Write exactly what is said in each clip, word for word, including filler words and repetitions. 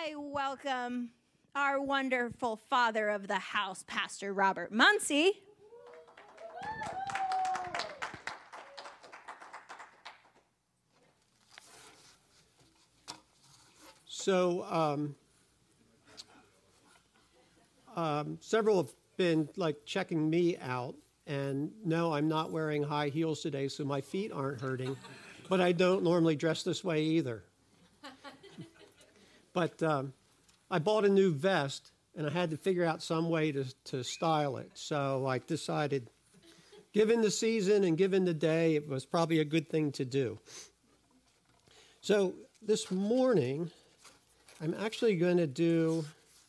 I welcome our wonderful father of the house, Pastor Robert Muncy. So um, um, several have been like checking me out, and no, I'm not wearing high heels today, so my feet aren't hurting, but I don't normally dress this way either. But um, I bought a new vest, and I had to figure out some way to, to style it, so I decided, given the season and given the day, it was probably a good thing to do. So this morning, I'm actually going to do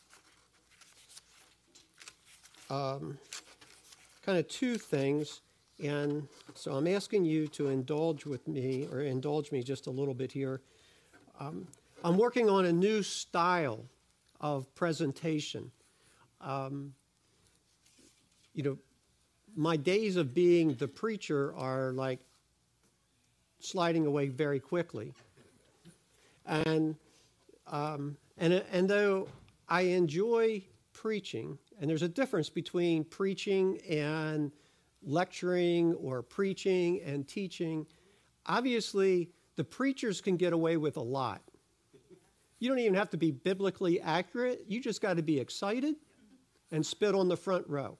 um, kind of two things, and so I'm asking you to indulge with me, or indulge me just a little bit here. Um, I'm working on a new style of presentation. Um, you know, my days of being the preacher are like sliding away very quickly. And Um, and, and though I enjoy preaching, and there's a difference between preaching and lecturing or preaching and teaching, obviously the preachers can get away with a lot. You don't even have to be biblically accurate. You just got to be excited and spit on the front row.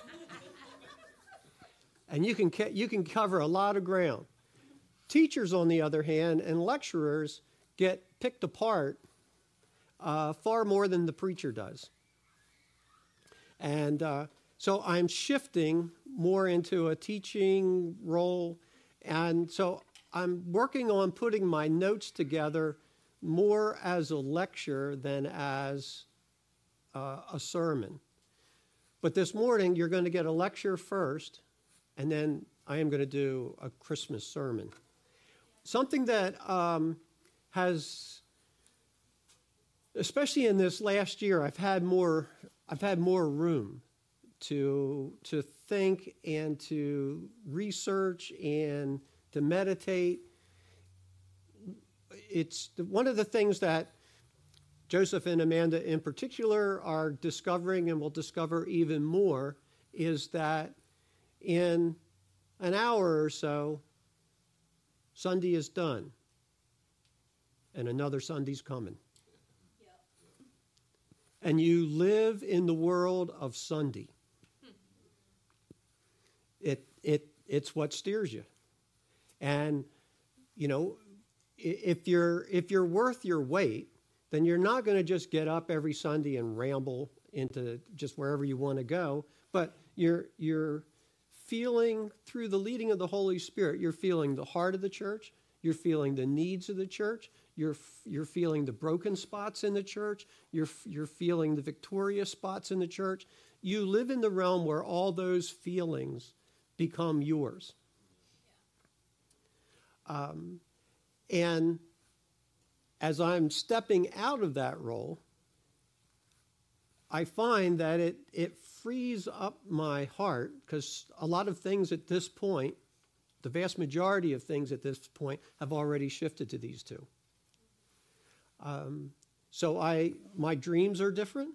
And you can, you can cover a lot of ground. Teachers, on the other hand, and lecturers get picked apart Uh, far more than the preacher does. And uh, so I'm shifting more into a teaching role. And so I'm working on putting my notes together more as a lecture than as uh, a sermon. But this morning, you're going to get a lecture first, and then I am going to do a Christmas sermon. Something that um, has... Especially in this last year, I've had more. I've had more room to to think and to research and to meditate. It's one of the things that Joseph and Amanda, in particular, are discovering, and will discover even more, is that in an hour or so, Sunday is done, and another Sunday's coming. And you live in the world of Sunday. It it it's what steers you. And you know, if you're if you're worth your weight, then you're not going to just get up every Sunday and ramble into just wherever you want to go, but you're you're feeling through the leading of the Holy Spirit, you're feeling the heart of the church, you're feeling the needs of the church. You're, you're feeling the broken spots in the church. You're, you're feeling the victorious spots in the church. You live in the realm where all those feelings become yours. Um, and as I'm stepping out of that role, I find that it, it frees up my heart, because a lot of things at this point, the vast majority of things at this point, have already shifted to these two. Um, so I, my dreams are different.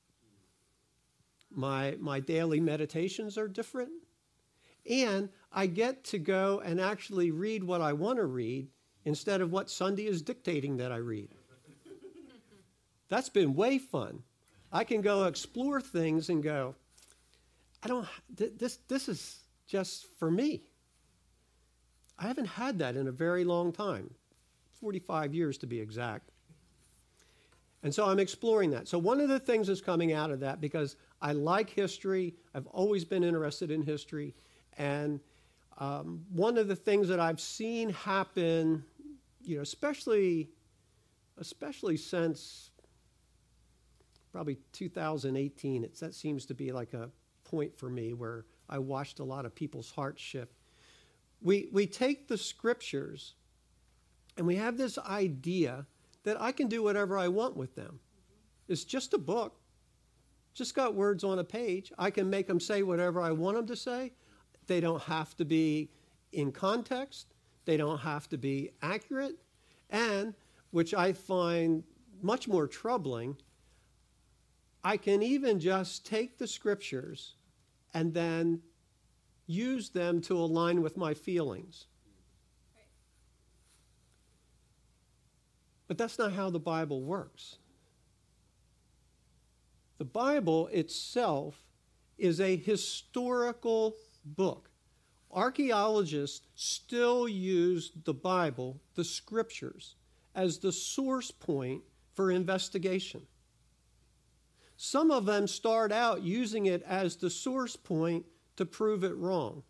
My, my daily meditations are different. And I get to go and actually read what I want to read instead of what Sunday is dictating that I read. That's been way fun. I can go explore things and go, I don't, this, this is just for me. I haven't had that in a very long time, forty-five years to be exact. And so I'm exploring that. So one of the things that's coming out of that, because I like history, I've always been interested in history, and um, one of the things that I've seen happen, you know, especially, especially since probably two thousand eighteen, it's, that seems to be like a point for me where I watched a lot of people's hearts shift. We, we take the scriptures and we have this idea that I can do whatever I want with them. It's just a book. Just got words on a page. I can make them say whatever I want them to say. They don't have to be in context. They don't have to be accurate. And, which I find much more troubling, I can even just take the scriptures and then use them to align with my feelings. But that's not how the Bible works. The Bible itself is a historical book. Archaeologists still use the Bible, the scriptures, as the source point for investigation. Some of them start out using it as the source point to prove it wrong.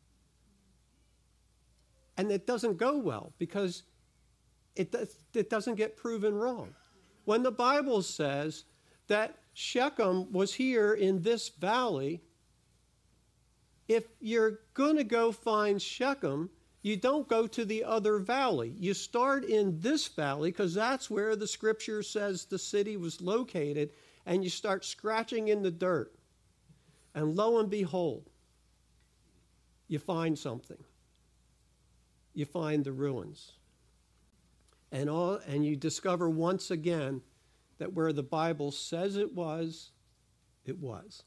And it doesn't go well because it, does, it doesn't get proven wrong. When the Bible says that Shechem was here in this valley, if you're going to go find Shechem, you don't go to the other valley. You start in this valley because that's where the scripture says the city was located, and you start scratching in the dirt. And lo and behold, you find something. You find the ruins. And, all, and you discover once again that where the Bible says it was, it was.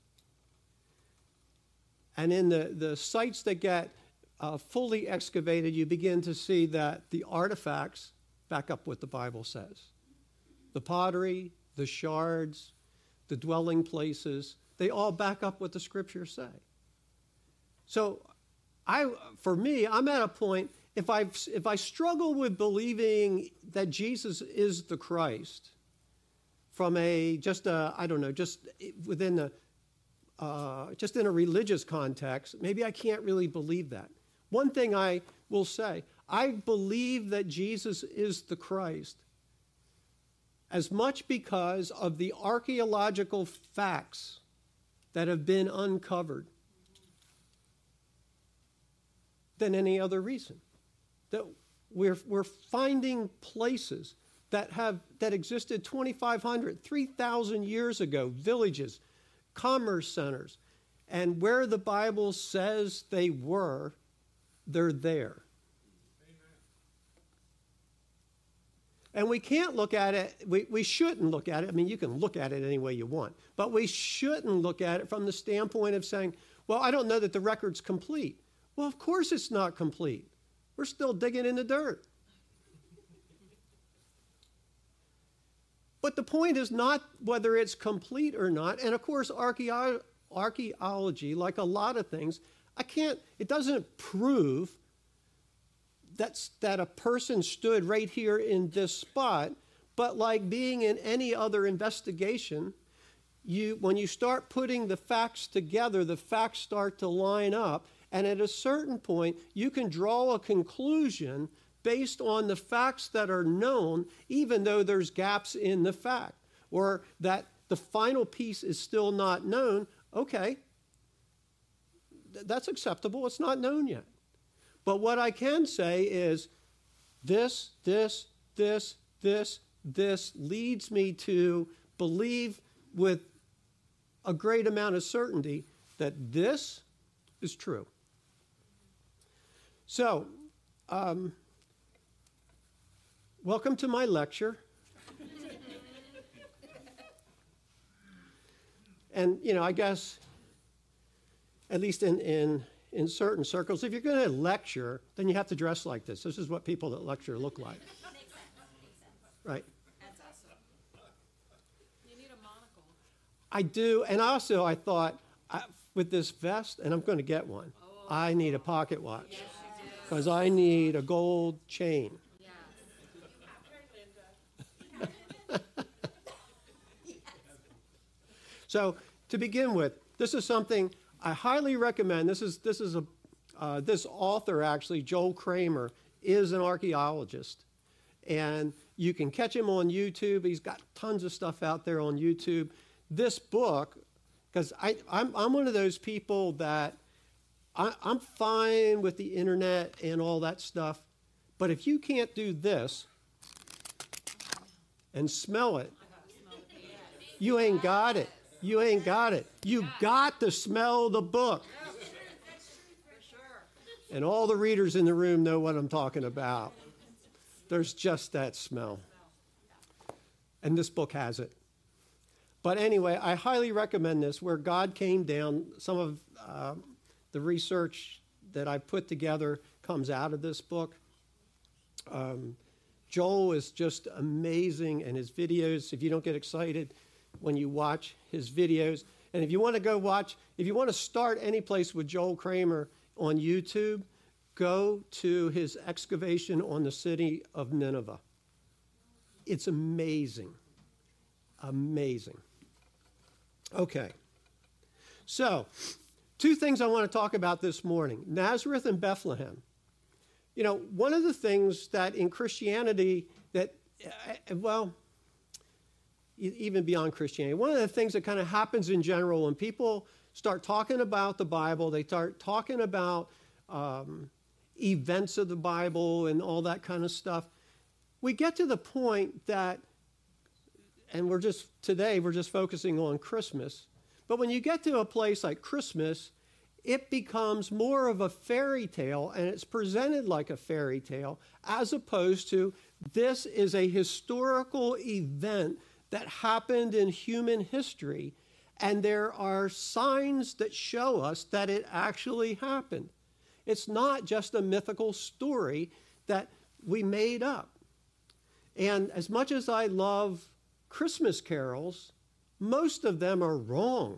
And in the, the sites that get uh, fully excavated, you begin to see that the artifacts back up what the Bible says. The pottery, the shards, the dwelling places, they all back up what the scriptures say. So I, for me, I'm at a point, if I if I struggle with believing that Jesus is the Christ from a, just a, I don't know, just within the, uh, just in a religious context, maybe I can't really believe that. One thing I will say, I believe that Jesus is the Christ as much because of the archaeological facts that have been uncovered than any other reason. That we're, we're finding places that have that existed twenty-five hundred, three thousand years ago, villages, commerce centers, and where the Bible says they were, they're there. And we can't look at it, we, we shouldn't look at it. I mean, you can look at it any way you want, but we shouldn't look at it from the standpoint of saying, well, I don't know that the record's complete. Well, of course it's not complete. We're still digging in the dirt. But the point is not whether it's complete or not. And of course, archaeo- archaeology, like a lot of things, I can't, it doesn't prove that's, that a person stood right here in this spot, but like being in any other investigation, you, when you start putting the facts together, the facts start to line up, and at a certain point, you can draw a conclusion based on the facts that are known, even though there's gaps in the fact, or that the final piece is still not known. Okay, that's acceptable. It's not known yet. But what I can say is this, this, this, this, this leads me to believe with a great amount of certainty that this is true. So, um, welcome to my lecture. And, you know, I guess, at least in, in, in certain circles, if you're going to lecture, then you have to dress like this. This is what people that lecture look like. Right. That's awesome. You need a monocle. I do, and also I thought, I, with this vest, and I'm going to get one, oh, I need a pocket watch. Yes, because I need a gold chain. Yes. So to begin with, this is something I highly recommend. This is this is a uh, this author actually, Joel Kramer, is an archaeologist, and you can catch him on YouTube. He's got tons of stuff out there on YouTube. This book, because I I'm I'm one of those people that I, I'm fine with the internet and all that stuff, but if you can't do this and smell it, you ain't got it. You ain't got it. You got to smell the book. And all the readers in the room know what I'm talking about. There's just that smell. And this book has it. But anyway, I highly recommend this, where God came down. Some of uh, the research that I put together comes out of this book. Um, Joel is just amazing, and his videos, if you don't get excited when you watch his videos, and if you want to go watch, if you want to start any place with Joel Kramer on YouTube, go to his excavation on the city of Nineveh. It's amazing. Amazing. Okay. So, two things I want to talk about this morning. Nazareth and Bethlehem. You know, one of the things that in Christianity that, uh, well, even beyond Christianity, one of the things that kind of happens in general when people start talking about the Bible, they start talking about um, events of the Bible and all that kind of stuff, we get to the point that, and we're just, today we're just focusing on Christmas, but when you get to a place like Christmas, it becomes more of a fairy tale, and it's presented like a fairy tale, as opposed to this is a historical event that happened in human history, and there are signs that show us that it actually happened. It's not just a mythical story that we made up. And as much as I love Christmas carols, most of them are wrong.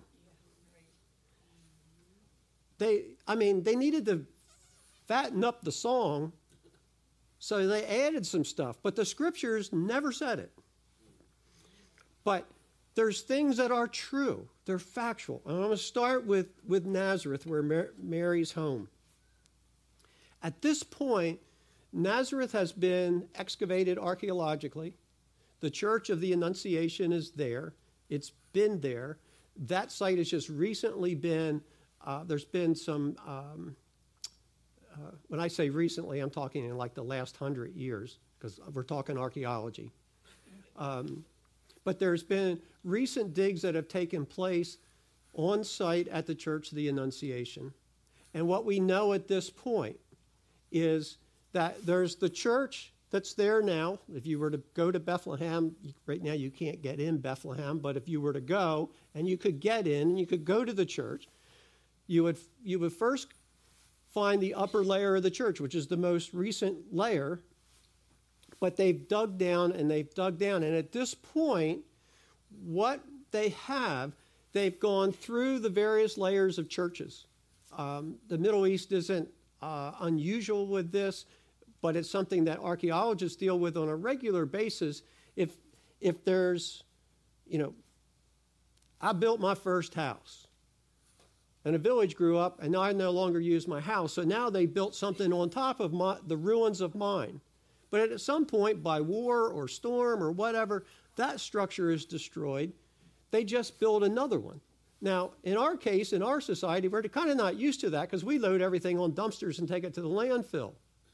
They, I mean, they needed to fatten up the song, so they added some stuff, but the scriptures never said it. But there's things that are true. They're factual. And I'm going to start with, with Nazareth, where Mar- Mary's home. At this point, Nazareth has been excavated archaeologically. The Church of the Annunciation is there. It's been there. That site has just recently been, uh, there's been some, um, uh, when I say recently, I'm talking in like the last hundred years, because we're talking archaeology. Um, but there's been recent digs that have taken place on site at the Church of the Annunciation. And what we know at this point is that there's the church that's there now. If you were to go to Bethlehem, right now you can't get in Bethlehem, but if you were to go and you could get in and you could go to the church, you would you would first find the upper layer of the church, which is the most recent layer, but they've dug down and they've dug down. And at this point, what they have, they've gone through the various layers of churches. Um, the Middle East isn't uh, unusual with this, but it's something that archaeologists deal with on a regular basis. If if there's, you know, I built my first house, and a village grew up, and now I no longer use my house. So now they built something on top of my, the ruins of mine. But at some point, by war or storm or whatever, that structure is destroyed. They just build another one. Now, in our case, in our society, we're kind of not used to that because we load everything on dumpsters and take it to the landfill.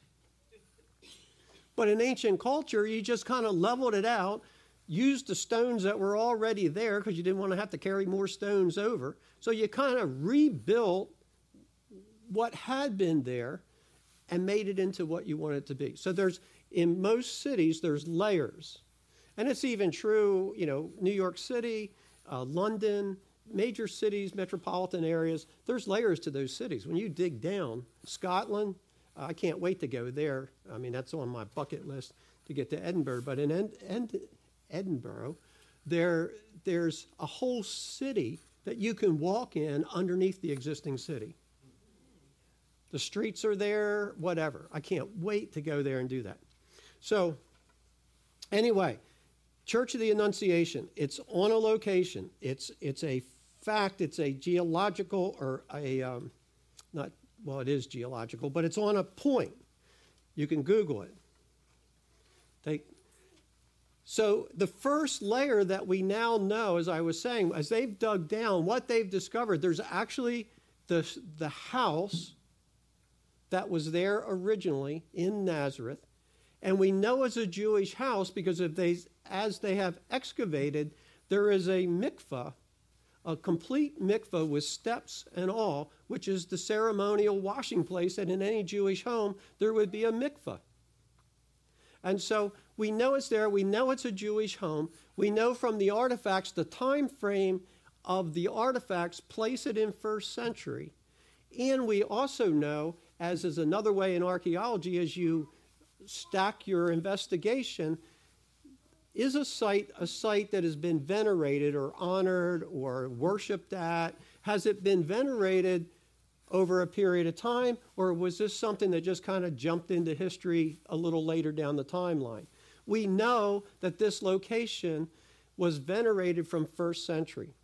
But in ancient culture, you just kind of leveled it out, used the stones that were already there because you didn't want to have to carry more stones over. So you kind of rebuilt what had been there and made it into what you want it to be. So there's, in most cities, there's layers. And it's even true, you know, New York City, uh, London, major cities, metropolitan areas, there's layers to those cities. When you dig down, Scotland, uh, I can't wait to go there. I mean, that's on my bucket list to get to Edinburgh. But in Ed- Ed- Edinburgh, there, there's a whole city that you can walk in underneath the existing city. The streets are there, whatever. I can't wait to go there and do that. So anyway, Church of the Annunciation, it's on a location. It's it's a fact. It's a geological or a, um, not, well, it is geological, but it's on a point. You can Google it. They, so the first layer that we now know, as I was saying, as they've dug down, what they've discovered, there's actually the, the house that was there originally in Nazareth. And we know it's a Jewish house because if they, as they have excavated, there is a mikveh, a complete mikveh with steps and all, which is the ceremonial washing place, and in any Jewish home, there would be a mikveh. And so we we know it's there. We know it's a Jewish home. We know from the artifacts, the time frame of the artifacts place it in first century. And we also know, as is another way in archaeology, as you stack your investigation, is a site a site that has been venerated or honored or worshipped at? Has it been venerated over a period of time, or was this something that just kind of jumped into history a little later down the timeline? We know that this location was venerated from first century.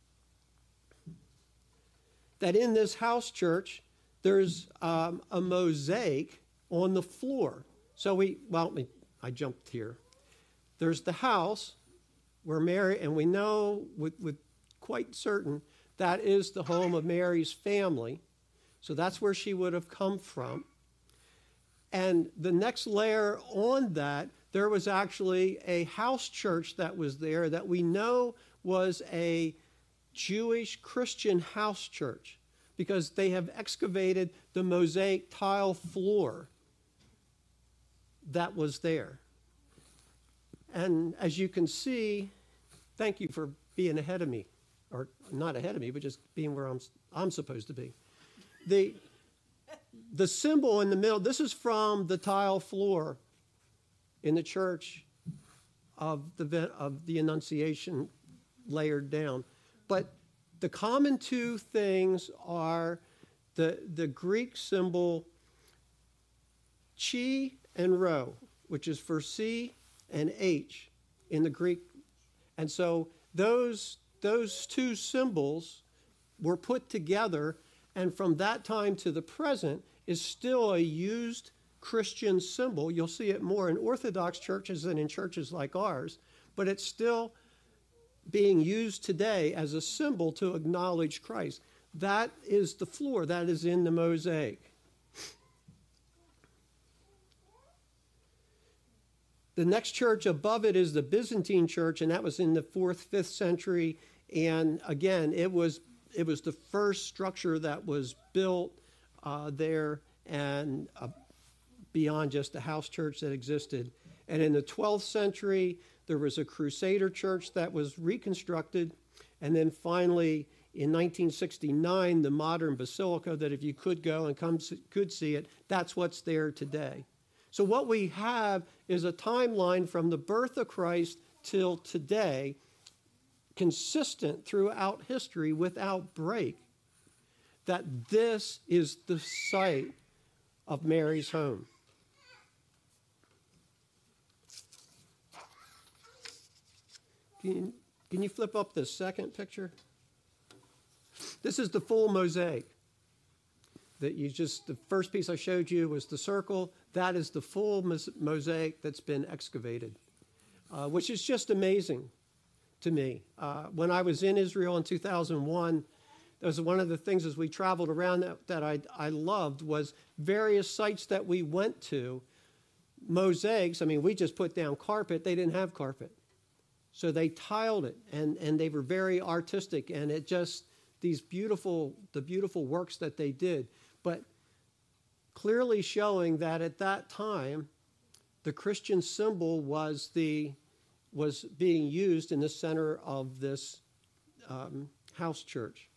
That in this house church, there's um, a mosaic on the floor. So we, well, I jumped here. There's the house where Mary, and we know with, with quite certain that is the home of Mary's family. So that's where she would have come from. And the next layer on that, there was actually a house church that was there that we know was a Jewish Christian house church, because they have excavated the mosaic tile floor that was there. And as you can see, thank you for being ahead of me, or not ahead of me, but just being where I'm, I'm supposed to be. The, the symbol in the middle, this is from the tile floor in the church of the, of the Annunciation layered down. But the common two things are the, the Greek symbol chi and rho, which is for C and H in the Greek. And so those, those two symbols were put together, and from that time to the present is still a used Christian symbol. You'll see it more in Orthodox churches than in churches like ours, but it's still being used today as a symbol to acknowledge Christ. That is the floor. That is in the mosaic. The next church above it is the Byzantine church, and that was in the fourth, fifth century. And again, it was it was the first structure that was built uh, there, and uh, beyond just the house church that existed. And in the twelfth century, there was a Crusader church that was reconstructed. And then finally, in nineteen sixty-nine, the modern basilica, that if you could go and come could see it, that's what's there today. So what we have is a timeline from the birth of Christ till today, consistent throughout history without break, that this is the site of Mary's home. Can you, can you flip up the second picture? This is the full mosaic. That you just, the first piece I showed you was the circle. That is the full mosaic that's been excavated, uh, which is just amazing to me. Uh, when I was in Israel in two thousand one, that was one of the things as we traveled around that, that I, I loved was various sites that we went to, mosaics. I mean, we just put down carpet. They didn't have carpet. So they tiled it, and, and they were very artistic, and it just, these beautiful, the beautiful works that they did. But clearly showing that at that time, the Christian symbol was the was being used in the center of this um, house church.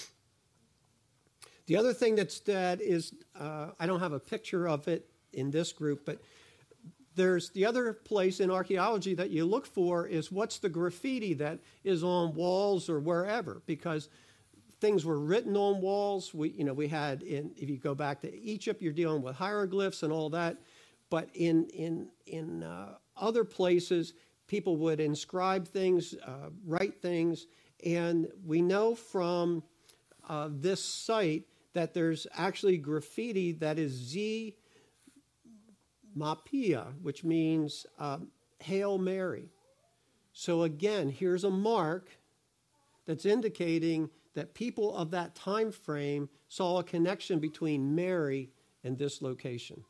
The other thing that's that is, uh, I don't have a picture of it in this group, but there's the other place in archaeology that you look for is what's the graffiti that is on walls or wherever, because things were written on walls. We, you know, we had in, if you go back to Egypt, you're dealing with hieroglyphs and all that. But in in in uh, other places, people would inscribe things, uh, write things, and we know from uh, this site that there's actually graffiti that is Z Mapia, which means uh, Hail Mary. So again, here's a mark that's indicating that people of that time frame saw a connection between Mary and this location.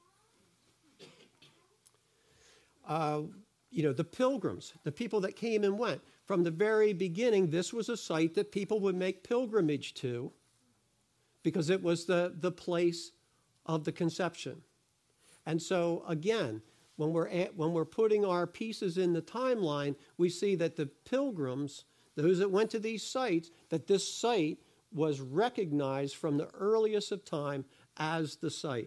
Uh, you know, the pilgrims, the people that came and went. From the very beginning, this was a site that people would make pilgrimage to because it was the, the place of the conception. And so, again, when we're, at, when we're putting our pieces in the timeline, we see that the pilgrims, those that went to these sites, that this site was recognized from the earliest of time as the site.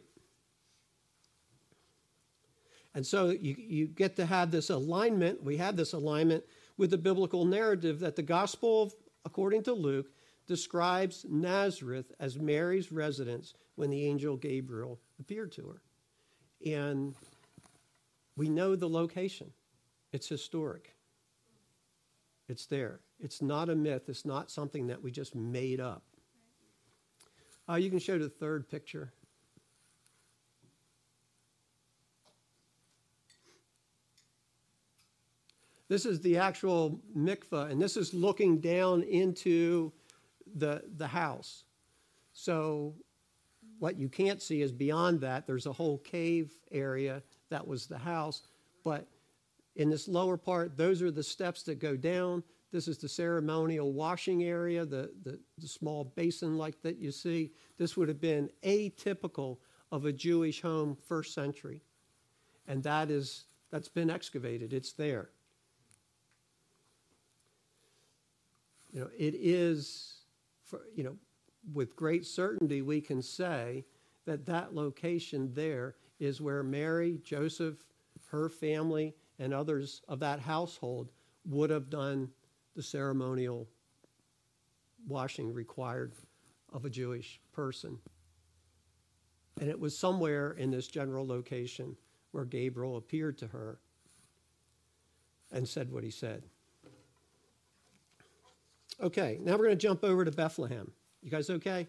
And so you, you get to have this alignment, we have this alignment with the biblical narrative that the gospel, of, according to Luke, describes Nazareth as Mary's residence when the angel Gabriel appeared to her. And we know the location. It's historic. It's there. It's not a myth. It's not something that we just made up. Uh, you can show the third picture. This is the actual mikveh, and this is looking down into the, the house. So what you can't see is beyond that. There's a whole cave area that was the house. But in this lower part, those are the steps that go down. This is the ceremonial washing area, the, the, the small basin like that you see. This would have been atypical of a Jewish home first century. And that is, that's been excavated. It's there. You know, it is, for, you know, with great certainty we can say that that location there is where Mary, Joseph, her family, and others of that household would have done the ceremonial washing required of a Jewish person. And it was somewhere in this general location where Gabriel appeared to her and said what he said. Okay, now we're going to jump over to Bethlehem. You guys okay?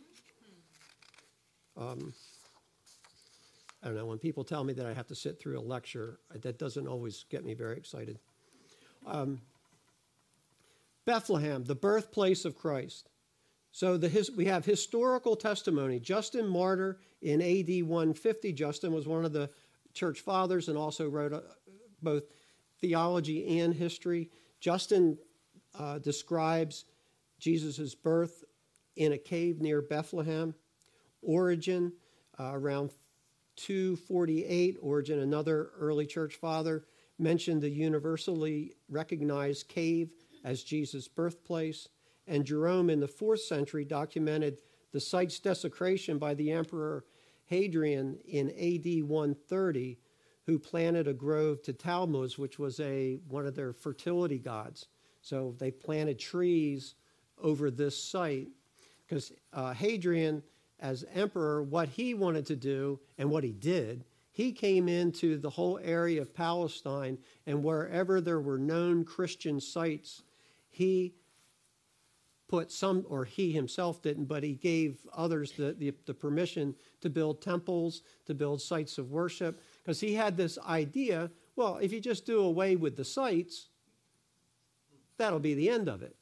Um, I don't know, when people tell me that I have to sit through a lecture, that doesn't always get me very excited. Um, Bethlehem, the birthplace of Christ. So the his, we have historical testimony. Justin Martyr in A D one fifty, Justin was one of the church fathers and also wrote a, both theology and history. Justin uh, describes Jesus' birth in a cave near Bethlehem. Origen, uh, around two forty-eight, Origen, another early church father, mentioned the universally recognized cave as Jesus' birthplace. And Jerome in the fourth century documented the site's desecration by the Emperor Hadrian in A D one thirty, who planted a grove to Tammuz, which was a one of their fertility gods. So they planted trees over this site because uh, Hadrian, as emperor, what he wanted to do and what he did, he came into the whole area of Palestine, and wherever there were known Christian sites, he put some, or he himself didn't, but he gave others the, the, the permission to build temples, to build sites of worship, because he had this idea, well, if you just do away with the sites, that'll be the end of it.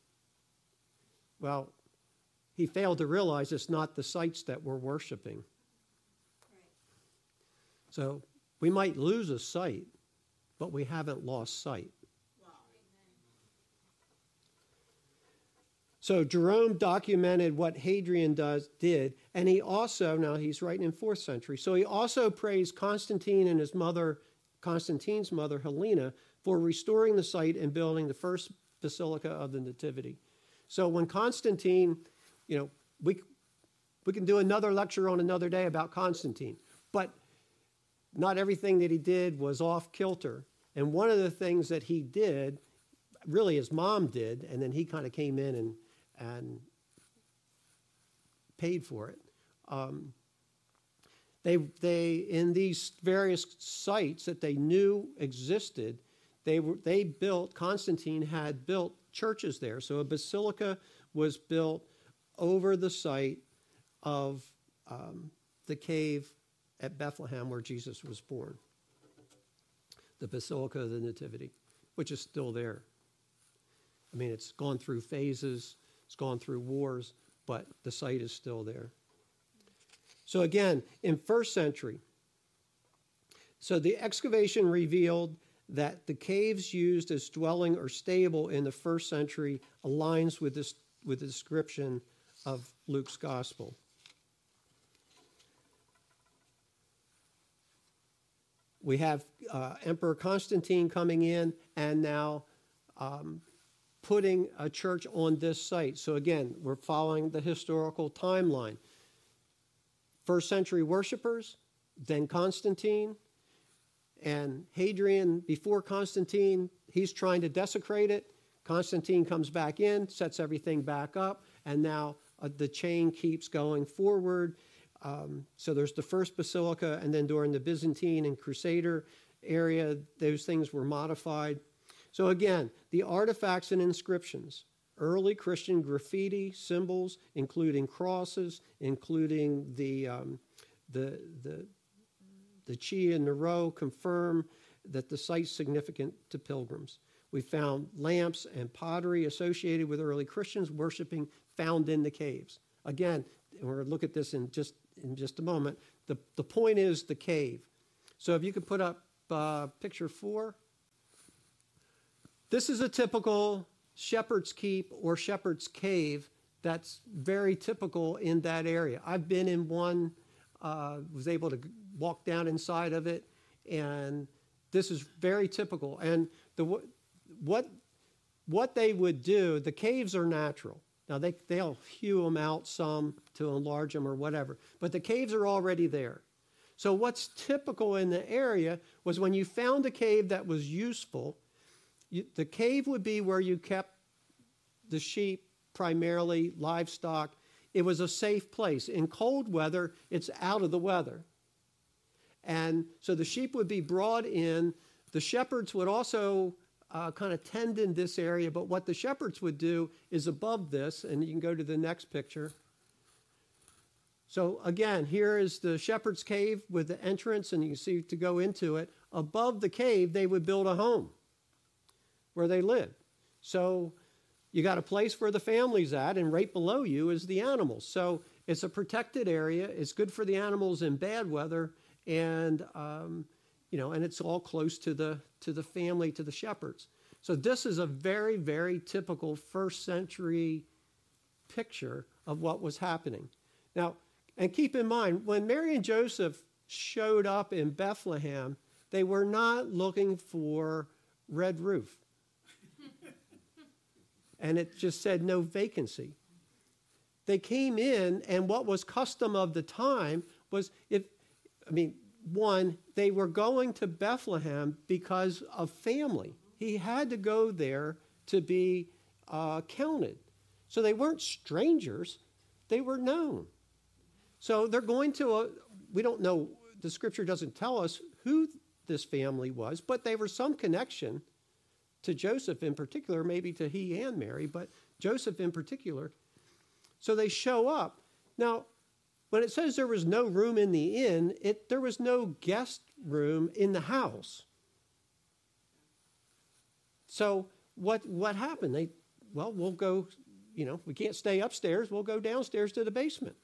Well, he failed to realize it's not the sites that we're worshiping. Right. So we might lose a site, but we haven't lost sight. Wow. So Jerome documented what Hadrian does, did, and he also, now he's writing in fourth century, so he also praised Constantine and his mother, Constantine's mother, Helena, for restoring the site and building the first Basilica of the Nativity. So when Constantine, you know, we, we can do another lecture on another day about Constantine, but not everything that he did was off kilter. And one of the things that he did, really his mom did, and then he kind of came in and, and paid for it. Um, they, they, in these various sites that they knew existed, they were, they built, Constantine had built churches there. So a basilica was built over the site of um, the cave at Bethlehem where Jesus was born. The Basilica of the Nativity, which is still there. I mean, it's gone through phases, it's gone through wars, but the site is still there. So again, in first century, so the excavation revealed that the caves used as dwelling or stable in the first century aligns with this with the description of Luke's gospel. we have uh, Emperor Constantine coming in and now um, putting a church on this site. So again, we're following the historical timeline. First century worshipers, then Constantine, and Hadrian, before Constantine, he's trying to desecrate it. Constantine comes back in, sets everything back up, and now uh, the chain keeps going forward. Um, so there's the first basilica, and then during the Byzantine and Crusader area, those things were modified. So again, the artifacts and inscriptions, early Christian graffiti symbols, including crosses, including the um, the the the chi and the row, confirm that the site's significant to pilgrims. We found lamps and pottery associated with early Christians worshiping found in the caves. Again, we're going to look at this in just in just a moment. The, the point is the cave. So if you could put up uh, picture four. This is a typical shepherd's keep or shepherd's cave that's very typical in that area. I've been in one, uh, was able to walk down inside of it, and this is very typical. And the what what they would do, the caves are natural. Now, they, they'll hew them out some to enlarge them or whatever, but the caves are already there. So what's typical in the area was when you found a cave that was useful, you, the cave would be where you kept the sheep, primarily livestock. It was a safe place. In cold weather, it's out of the weather. And so the sheep would be brought in. The shepherds would also uh, kind of tend in this area, but what the shepherds would do is above this, and you can go to the next picture. So again, here is the shepherd's cave with the entrance, and you can see to go into it. Above the cave, they would build a home where they lived. So you got a place where the family's at, and right below you is the animals. So it's a protected area. It's good for the animals in bad weather, and um, you know, and it's all close to the to the family, to the shepherds. So this is a very, very typical first century picture of what was happening. Now, and keep in mind, when Mary and Joseph showed up in Bethlehem, they were not looking for red roof. And it just said no vacancy. They came in, and what was custom of the time was, if, I mean, one, they were going to Bethlehem because of family. He had to go there to be uh, counted. So they weren't strangers. They were known. So they're going to, a, we don't know, the scripture doesn't tell us who this family was, but they were some connection to Joseph in particular, maybe to he and Mary, but Joseph in particular. So they show up. Now, when it says there was no room in the inn, it, there was no guest room in the house. So what what happened? They, well, we'll go, you know, we can't stay upstairs. We'll go downstairs to the basement.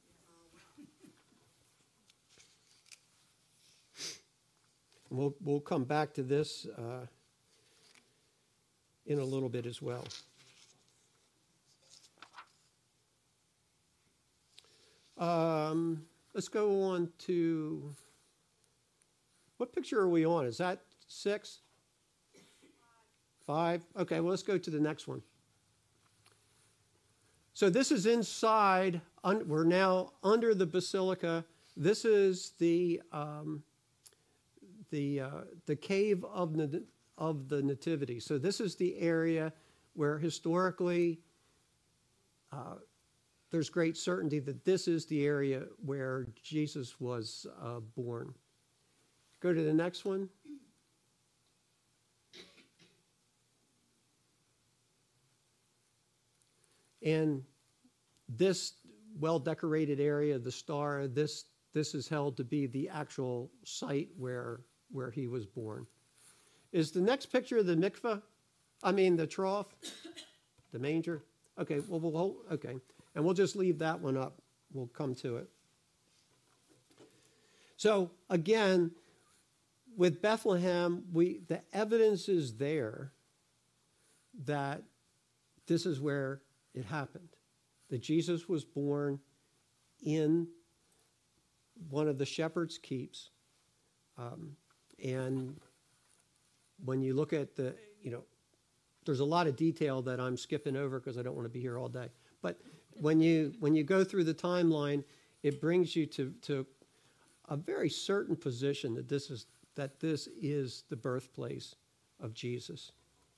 We'll, we'll come back to this uh, in a little bit as well. Um, let's go on to, what picture are we on? Is that six? Five? Okay, well, let's go to the next one. So this is inside, un, we're now under the basilica. This is the um, the uh, the cave of the, of the Nativity. So this is the area where historically uh, there's great certainty that this is the area where Jesus was uh, born. Go to the next one. And this well-decorated area, the star, this this is held to be the actual site where where he was born. Is the next picture the mikveh? I mean the trough, the manger. Okay, well we'll hold, okay, and we'll just leave that one up. We'll come to it. So again, with Bethlehem, we the evidence is there that this is where it happened, that Jesus was born in one of the shepherd's keeps, um, and when you look at the, you know, there's a lot of detail that I'm skipping over because I don't want to be here all day. But when you when you go through the timeline, it brings you to, to a very certain position that this is that this is the birthplace of Jesus.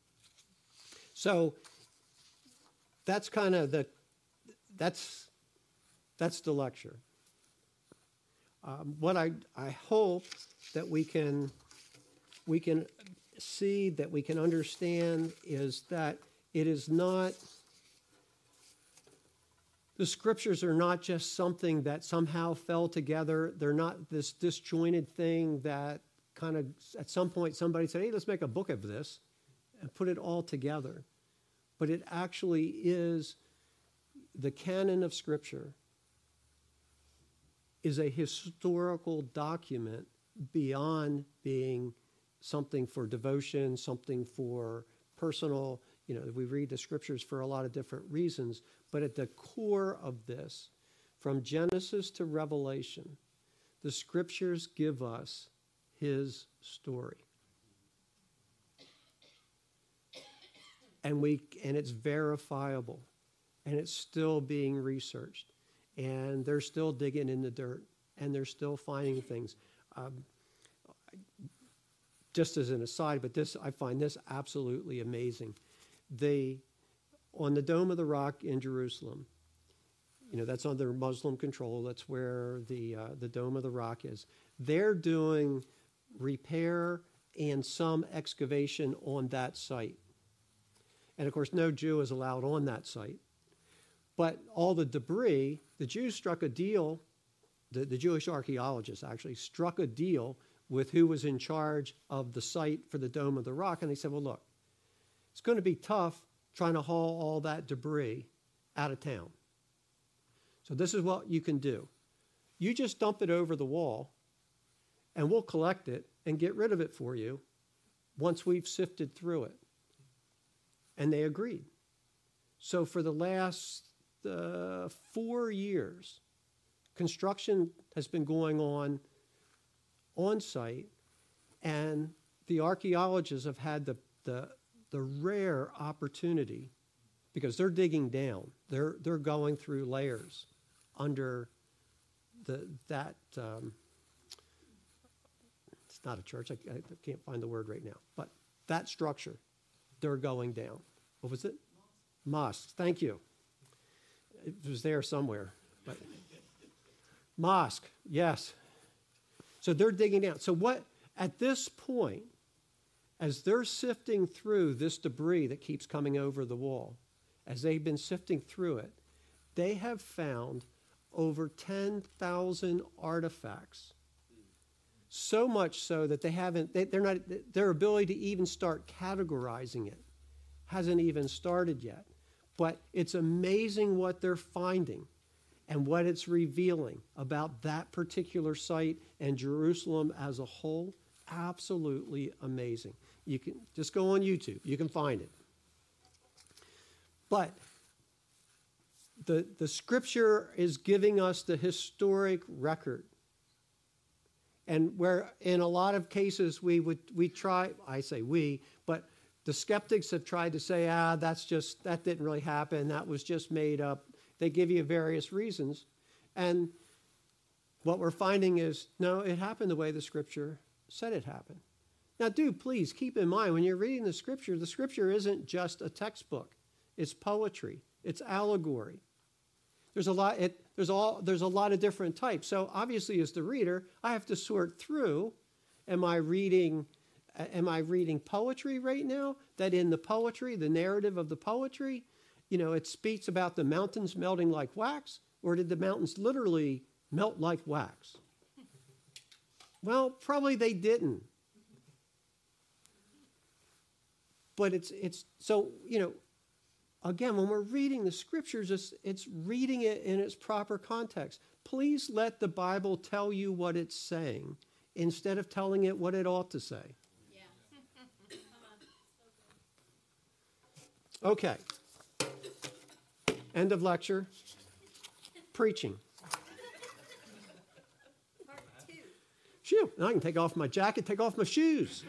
So that's kind of the that's that's the lecture. Um, what I I hope that we can we can see, that we can understand, is that it is not, the scriptures are not just something that somehow fell together. They're not this disjointed thing that kind of at some point somebody said, hey, let's make a book of this and put it all together. But it actually is, the canon of Scripture is a historical document beyond being something for devotion, something for personal. You know, we read the Scriptures for a lot of different reasons, but at the core of this, from Genesis to Revelation, the Scriptures give us His story. And we and it's verifiable, and it's still being researched, and they're still digging in the dirt, and they're still finding things. Um, just as an aside, but this I find this absolutely amazing. They, on the Dome of the Rock in Jerusalem, you know, that's under Muslim control. That's where the uh, the Dome of the Rock is. They're doing repair and some excavation on that site. And of course, no Jew is allowed on that site. But all the debris, the Jews struck a deal, the, the Jewish archaeologists actually struck a deal with who was in charge of the site for the Dome of the Rock. And they said, well, look, it's going to be tough trying to haul all that debris out of town. So this is what you can do. You just dump it over the wall, and we'll collect it and get rid of it for you once we've sifted through it. And they agreed. So for the last uh, four years, construction has been going on on site, and the archaeologists have had the, the, the rare opportunity, because they're digging down. They're, they're going through layers under the, that, um, it's not a church, I, I can't find the word right now, but that structure, they're going down. What was it? Mosque. Thank you. It was there somewhere. But mosque, yes. So they're digging down. So what, at this point, as they're sifting through this debris that keeps coming over the wall, as they've been sifting through it, they have found over ten thousand artifacts. So much so that they haven't, they, they're not, their ability to even start categorizing it hasn't even started yet. But it's amazing what they're finding and what it's revealing about that particular site and Jerusalem as a whole. Absolutely amazing. You can just go on YouTube. You can find it. But the, the Scripture is giving us the historic record. And where in a lot of cases we would we try, I say we, but the skeptics have tried to say, ah, that's just, that didn't really happen. That was just made up. They give you various reasons. And what we're finding is, no, it happened the way the Scripture said it happened. Now, do please keep in mind, when you're reading the Scripture, the Scripture isn't just a textbook. It's poetry. It's allegory. There's a lot, it, there's, all, there's a lot of different types. So obviously, as the reader, I have to sort through, am I reading... Am I reading poetry right now? That in the poetry, the narrative of the poetry, you know, it speaks about the mountains melting like wax, or did the mountains literally melt like wax? Well, probably they didn't. But it's, it's so, you know, again, when we're reading the Scriptures, it's, it's reading it in its proper context. Please let the Bible tell you what it's saying instead of telling it what it ought to say. Okay. End of lecture. Preaching. Part two. Phew. Phew, and I can take off my jacket, take off my shoes.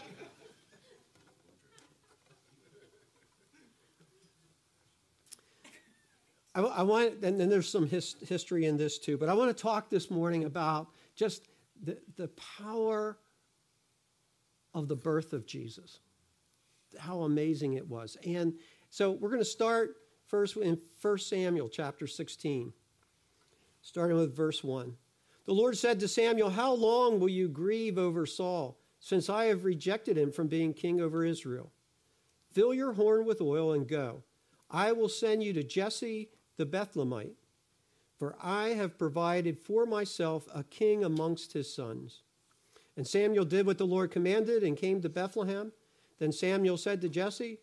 I, I want, and then there's some his, history in this too, but I want to talk this morning about just the, the power of the birth of Jesus, how amazing it was. And so we're going to start first in First Samuel chapter sixteen, starting with verse one. The Lord said to Samuel, "How long will you grieve over Saul, since I have rejected him from being king over Israel? Fill your horn with oil and go. I will send you to Jesse the Bethlehemite, for I have provided for myself a king amongst his sons." And Samuel did what the Lord commanded and came to Bethlehem. Then Samuel said to Jesse,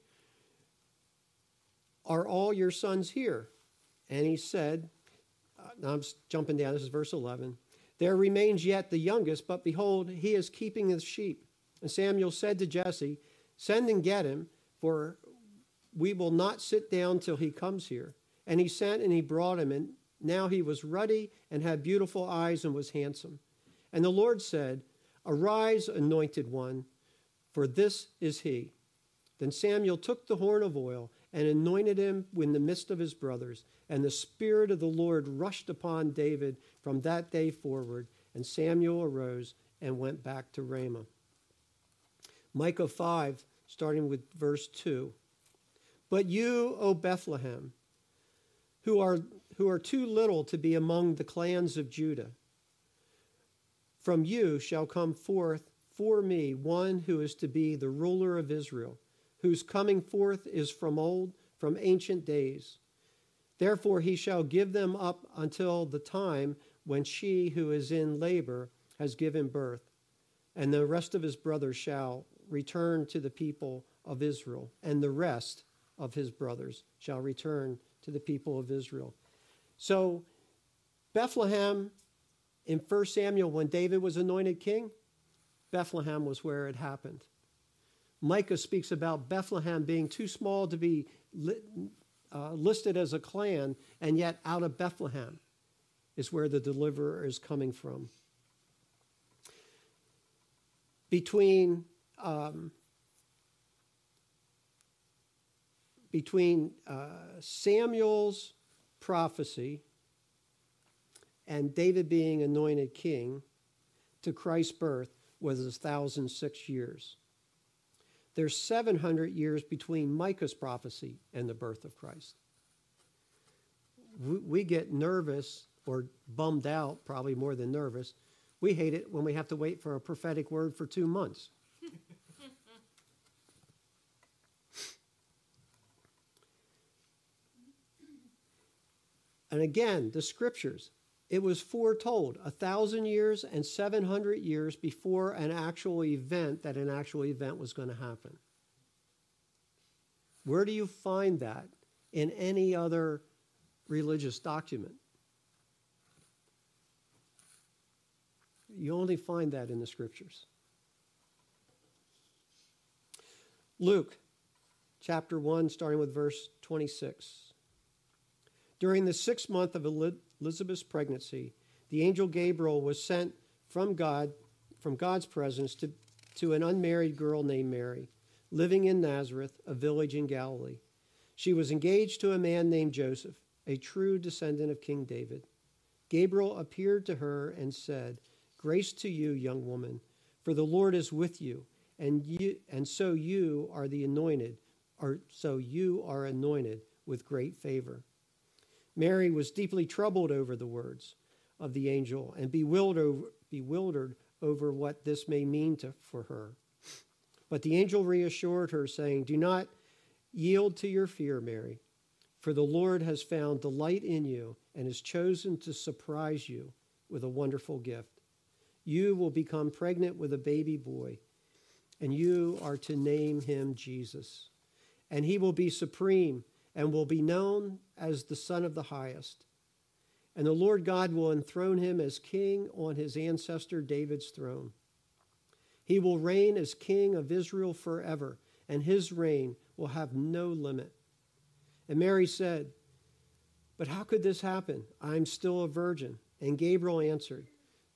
"Are all your sons here?" And he said, uh, now I'm jumping down, this is verse eleven. "There remains yet the youngest, but behold, he is keeping the sheep." And Samuel said to Jesse, "Send and get him, for we will not sit down till he comes here." And he sent and he brought him, and now he was ruddy and had beautiful eyes and was handsome. And the Lord said, "Arise, anointed one, for this is he." Then Samuel took the horn of oil and anointed him in the midst of his brothers. And the Spirit of the Lord rushed upon David from that day forward. And Samuel arose and went back to Ramah. Micah five, starting with verse two. "But you, O Bethlehem, who are, who are too little to be among the clans of Judah, from you shall come forth for me one who is to be the ruler of Israel, whose coming forth is from old, from ancient days. Therefore he shall give them up until the time when she who is in labor has given birth, and the rest of his brothers shall return to the people of Israel, and the rest of his brothers shall return to the people of Israel." So Bethlehem, in First Samuel, when David was anointed king, Bethlehem was where it happened. Micah speaks about Bethlehem being too small to be li- uh, listed as a clan, and yet out of Bethlehem is where the deliverer is coming from. Between um, between uh, Samuel's prophecy and David being anointed king to Christ's birth was one thousand six years. There's seven hundred years between Micah's prophecy and the birth of Christ. We, we get nervous or bummed out, probably more than nervous. We hate it when we have to wait for a prophetic word for two months. And again, the scriptures, it was foretold a thousand years and seven hundred years before an actual event that an actual event was going to happen. Where do you find that in any other religious document? You only find that in the scriptures. Luke chapter one, starting with verse twenty-six. During the sixth month of Elizabeth's pregnancy, the angel Gabriel was sent from God, from God's presence to, to an unmarried girl named Mary, living in Nazareth, a village in Galilee. She was engaged to a man named Joseph, a true descendant of King David. Gabriel appeared to her and said, "Grace to you, young woman, for the Lord is with you, and you, and so you are the anointed, or so you are anointed with great favor." Mary was deeply troubled over the words of the angel and bewildered over, bewildered over what this may mean to, for her. But the angel reassured her, saying, "Do not yield to your fear, Mary, for the Lord has found delight in you and has chosen to surprise you with a wonderful gift. You will become pregnant with a baby boy, and you are to name him Jesus. And he will be supreme and will be known as the Son of the Highest. And the Lord God will enthrone him as king on his ancestor David's throne. He will reign as king of Israel forever, and his reign will have no limit." And Mary said, "But how could this happen? I am still a virgin." And Gabriel answered,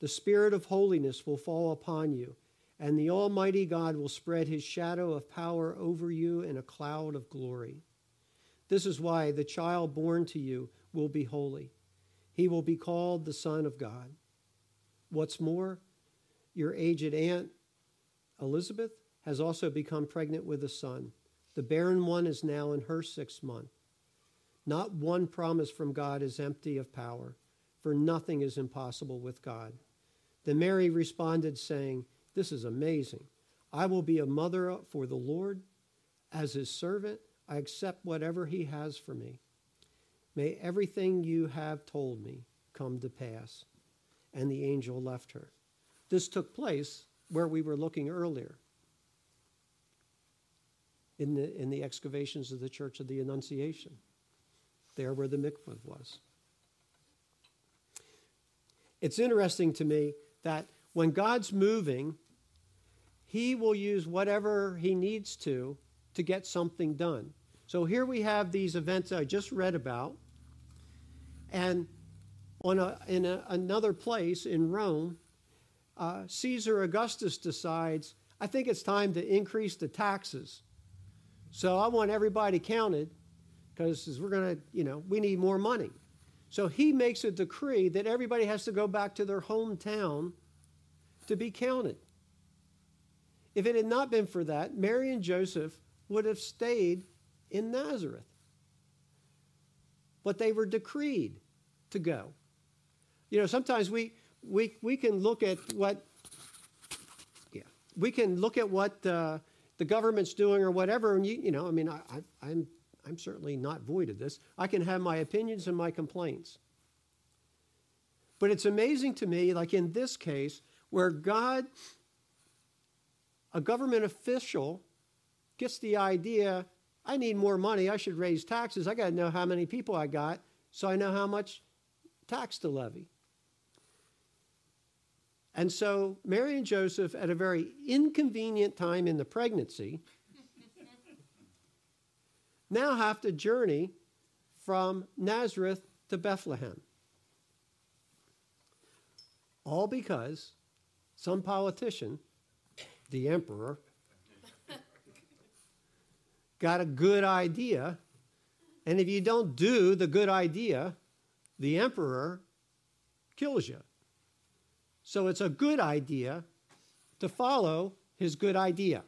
The Spirit of holiness will fall upon you, and the Almighty God will spread his shadow of power over you in a cloud of glory. This is why the child born to you will be holy. He will be called the Son of God. What's more, your aged aunt, Elizabeth, has also become pregnant with a son. The barren one is now in her sixth month. Not one promise from God is empty of power, for nothing is impossible with God. Then Mary responded, saying, "This is amazing. I will be a mother for the Lord. As his servant, I accept whatever he has for me. May everything you have told me come to pass." And the angel left her. This took place where we were looking earlier, in the, in the excavations of the Church of the Annunciation, there where the mikvah was. It's interesting to me that when God's moving, he will use whatever he needs to to get something done. So here we have these events I just read about, and on a, in a, another place in Rome, uh, Caesar Augustus decides, I think it's time to increase the taxes. So I want everybody counted because we're going to, you know, we need more money. So he makes a decree that everybody has to go back to their hometown to be counted. If it had not been for that, Mary and Joseph would have stayed in Nazareth. But they were decreed to go. You know, sometimes we we we can look at what, yeah, we can look at what uh, the government's doing or whatever, and you you know, I mean, I, I I'm I'm certainly not void of this. I can have my opinions and my complaints. But it's amazing to me, like in this case, where God, a government official, gets the idea, I need more money, I should raise taxes, I got to know how many people I got so I know how much tax to levy. And so Mary and Joseph, at a very inconvenient time in the pregnancy, now have to journey from Nazareth to Bethlehem. All because some politician, the emperor, got a good idea, and if you don't do the good idea, the emperor kills you. So it's a good idea to follow his good idea.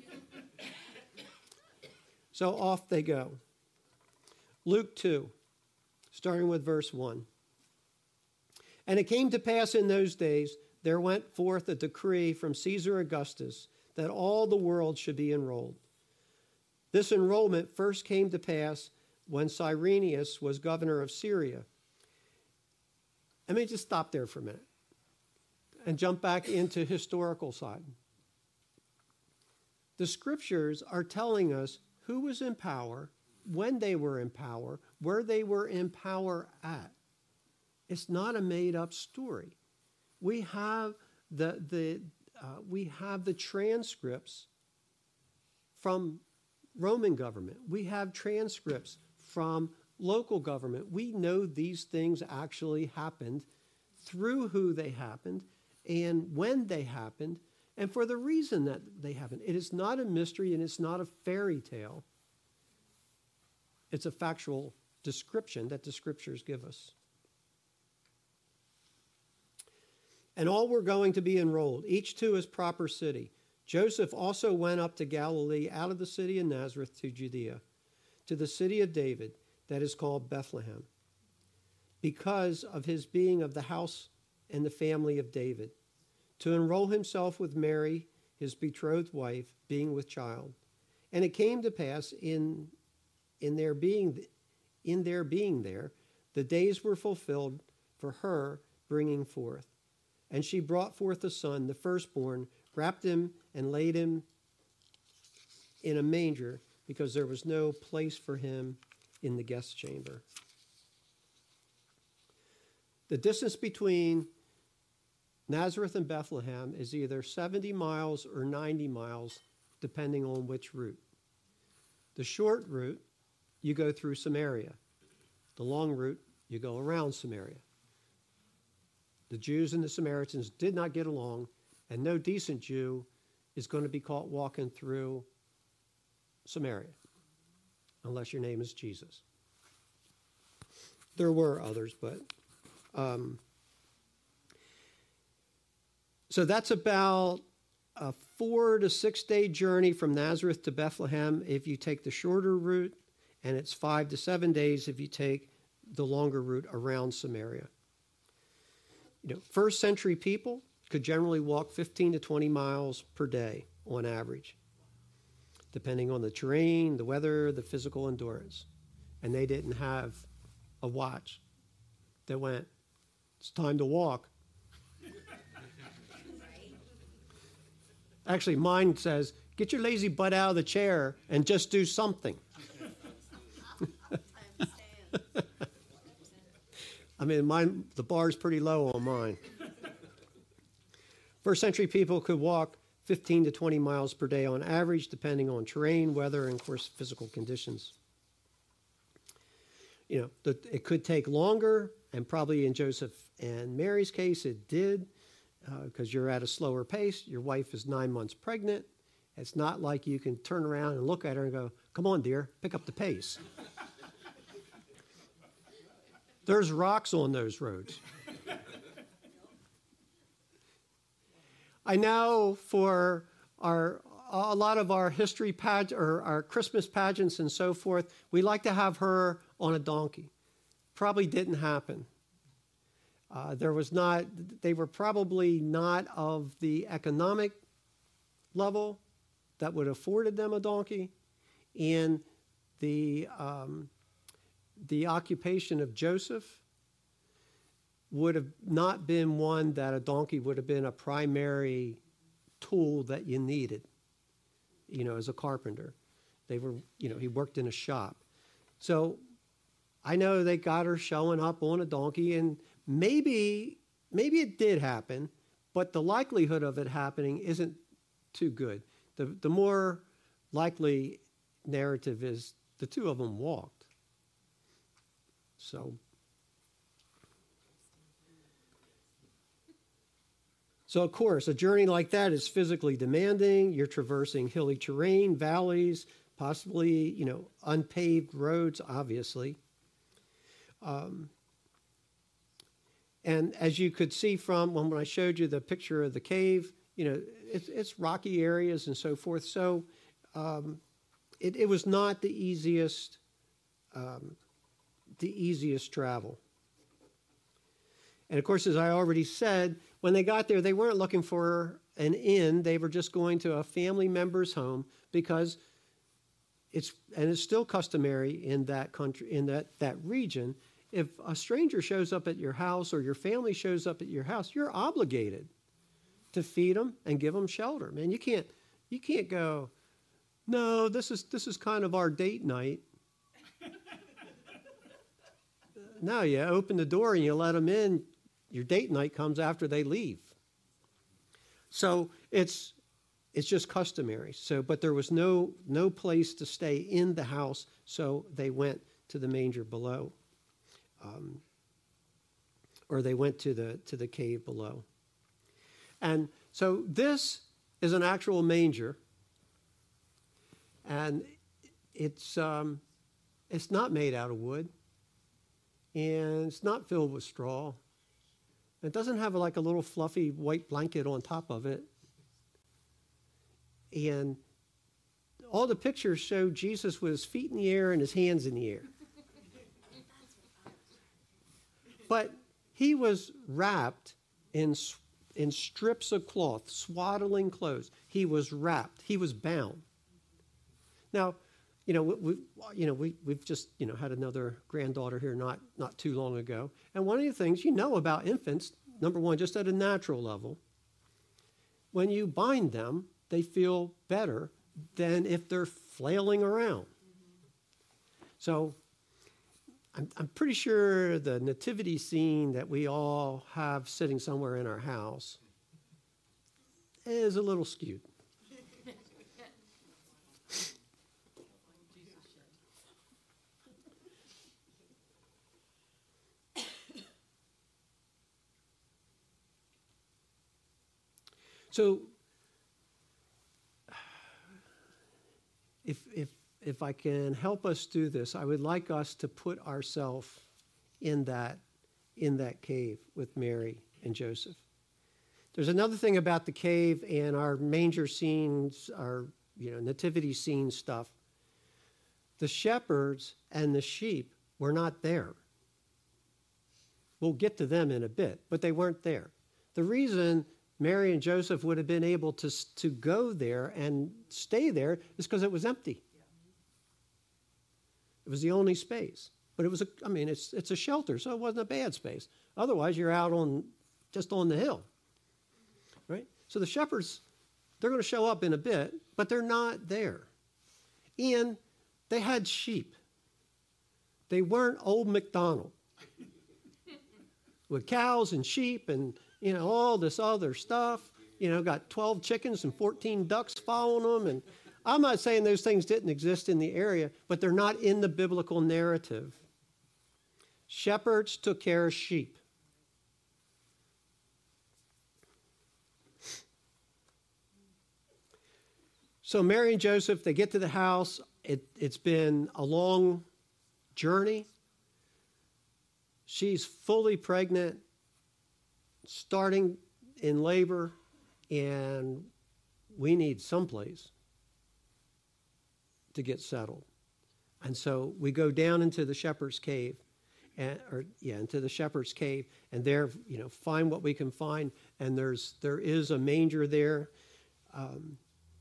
So off they go. Luke two, starting with verse one. And it came to pass in those days, there went forth a decree from Caesar Augustus that all the world should be enrolled. This enrollment first came to pass when Cyrenius was governor of Syria. Let me just stop there for a minute and jump back into historical side. The scriptures are telling us who was in power, when they were in power, where they were in power at. It's not a made-up story. We have the, the, uh, we have the transcripts from Roman government. We have transcripts from local government. We know these things actually happened, through who they happened, and when they happened, and for the reason that they happened. It is not a mystery and it's not a fairy tale. It's a factual description that the scriptures give us. And all were going to be enrolled, each to his proper city. Joseph also went up to Galilee out of the city of Nazareth to Judea, to the city of David that is called Bethlehem, because of his being of the house and the family of David, to enroll himself with Mary, his betrothed wife, being with child. And it came to pass in, in, their being, in their being there, the days were fulfilled for her bringing forth. And she brought forth a son, the firstborn, wrapped him and laid him in a manger, because there was no place for him in the guest chamber. The distance between Nazareth and Bethlehem is either seventy miles or ninety miles, depending on which route. The short route, you go through Samaria. The long route, you go around Samaria. The Jews and the Samaritans did not get along, and no decent Jew is going to be caught walking through Samaria unless your name is Jesus. There were others, but um, so that's about a four to six day journey from Nazareth to Bethlehem if you take the shorter route, and it's five to seven days if you take the longer route around Samaria. You know, first century people could generally walk fifteen to twenty miles per day on average, depending on the terrain, the weather, the physical endurance. And they didn't have a watch that went, it's time to walk. Actually, mine says, get your lazy butt out of the chair and just do something. I mean, mine, the bar's pretty low on mine. First century people could walk fifteen to twenty miles per day on average, depending on terrain, weather, and, of course, physical conditions. You know, the, it could take longer, and probably in Joseph and Mary's case, it did, because uh, you're at a slower pace. Your wife is nine months pregnant. It's not like you can turn around and look at her and go, come on, dear, pick up the pace. There's rocks on those roads. I know for our a lot of our history page or our Christmas pageants and so forth, we like to have her on a donkey. Probably didn't happen. Uh, there was not. They were probably not of the economic level that would have afforded them a donkey, and the um, the occupation of Joseph would have not been one that a donkey would have been a primary tool that you needed, you know, as a carpenter. They were, you know, he worked in a shop. So I know they got her showing up on a donkey, and maybe, maybe it did happen, but the likelihood of it happening isn't too good. The, the more likely narrative is the two of them walked. So... So, of course, a journey like that is physically demanding. You're traversing hilly terrain, valleys, possibly, you know, unpaved roads, obviously. Um, and as you could see from when I showed you the picture of the cave, you know, it's, it's rocky areas and so forth. So um, it, it was not the easiest, um, the easiest travel. And, of course, as I already said, when they got there, they weren't looking for an inn. They were just going to a family member's home because it's, and it's still customary in that country, in that, that region, if a stranger shows up at your house or your family shows up at your house, you're obligated to feed them and give them shelter. Man, you can't, you can't go, no, this is, this is kind of our date night. No, you open the door and you let them in. Your date night comes after they leave. So it's it's just customary. So, but there was no no place to stay in the house, so they went to the manger below, um, or they went to the to the cave below. And so this is an actual manger, and it's um, it's not made out of wood, and it's not filled with straw. It doesn't have like a little fluffy white blanket on top of it. And all the pictures show Jesus with his feet in the air and his hands in the air. But he was wrapped in, in strips of cloth, swaddling clothes. He was wrapped. He was bound. Now, you know, we, you know, we, we've just, you know, had another granddaughter here not, not too long ago. And one of the things you know about infants, number one, just at a natural level, when you bind them, they feel better than if they're flailing around. Mm-hmm. So I'm, I'm pretty sure the nativity scene that we all have sitting somewhere in our house is a little skewed. So if, if, if I can help us do this, I would like us to put ourselves in that, in that cave with Mary and Joseph. There's another thing about the cave and our manger scenes, our you know, nativity scene stuff. The shepherds and the sheep were not there. We'll get to them in a bit, but they weren't there. The reason Mary and Joseph would have been able to, to go there and stay there is because it was empty. It was the only space. But it was a, I mean, it's, it's a shelter, so it wasn't a bad space. Otherwise, you're out on, just on the hill. Right? So the shepherds, they're going to show up in a bit, but they're not there. And they had sheep. They weren't old MacDonald with cows and sheep and, you know, all this other stuff. You know, got twelve chickens and fourteen ducks following them. And I'm not saying those things didn't exist in the area, but they're not in the biblical narrative. Shepherds took care of sheep. So Mary and Joseph, they get to the house. It, it's been a long journey. She's fully pregnant, starting in labor, and we need someplace to get settled. And so we go down into the shepherd's cave, and, or yeah, into the shepherd's cave, and there, you know, find what we can find. And there's there is a manger there. Um,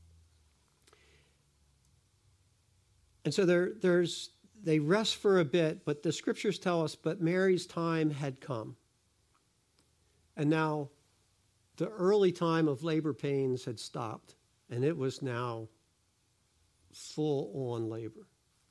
And so there, there's, they rest for a bit, but the scriptures tell us, but Mary's time had come. And now the early time of labor pains had stopped, and it was now full-on labor.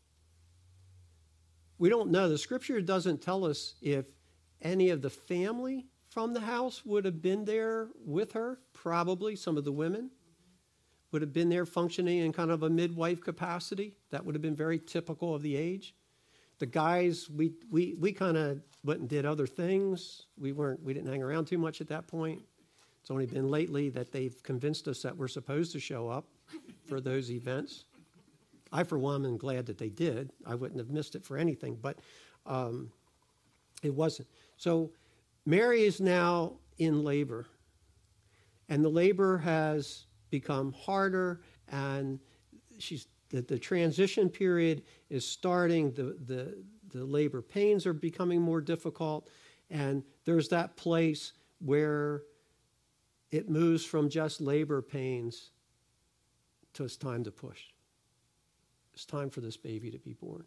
We don't know. The scripture doesn't tell us if any of the family from the house would have been there with her. Probably some of the women would have been there functioning in kind of a midwife capacity. That would have been very typical of the age. The guys, we we we kind of went and did other things. We weren't we didn't hang around too much at that point. It's only been lately that they've convinced us that we're supposed to show up for those events. I, for one, am glad that they did. I wouldn't have missed it for anything, but um, it wasn't. So Mary is now in labor, and the labor has become harder, and she's the, the transition period is starting. The, the the labor pains are becoming more difficult, and there's that place where it moves from just labor pains to it's time to push. It's time for this baby to be born.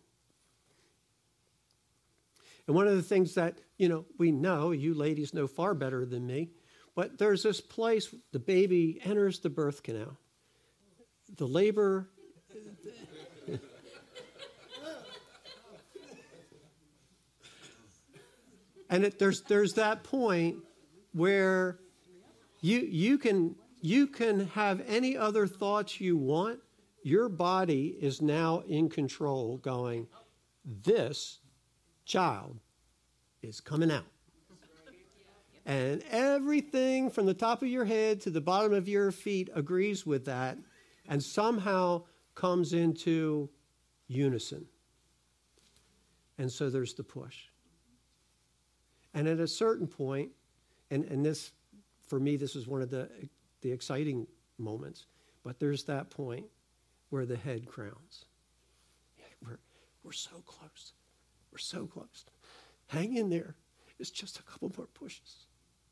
And one of the things that, you know, we know, you ladies know far better than me, but there's this place, the baby enters the birth canal. The labor... and it, there's there's that point where you you can you can have any other thoughts you want. Your body is now in control, going, this child is coming out. And everything from the top of your head to the bottom of your feet agrees with that and somehow comes into unison. And so there's the push. And at a certain point, and, and this, for me, this is one of the, the exciting moments, but there's that point where the head crowns. Yeah, we're, we're so close. We're so close. Hang in there. It's just a couple more pushes.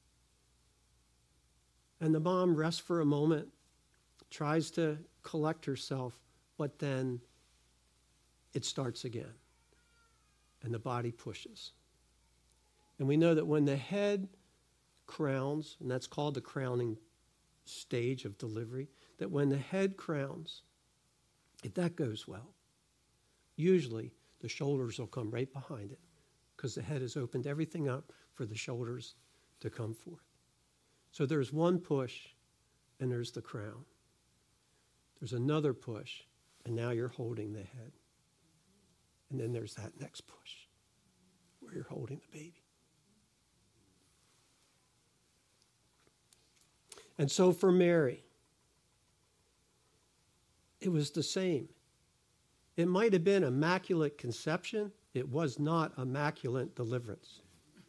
And the mom rests for a moment, tries to collect herself, but then it starts again. And the body pushes. And we know that when the head crowns, and that's called the crowning stage of delivery, that when the head crowns, if that goes well, usually the shoulders will come right behind it because the head has opened everything up for the shoulders to come forth. So there's one push, and there's the crown. There's another push, and now you're holding the head. And then there's that next push where you're holding the baby. And so for Mary, it was the same. It might have been immaculate conception. It was not immaculate deliverance.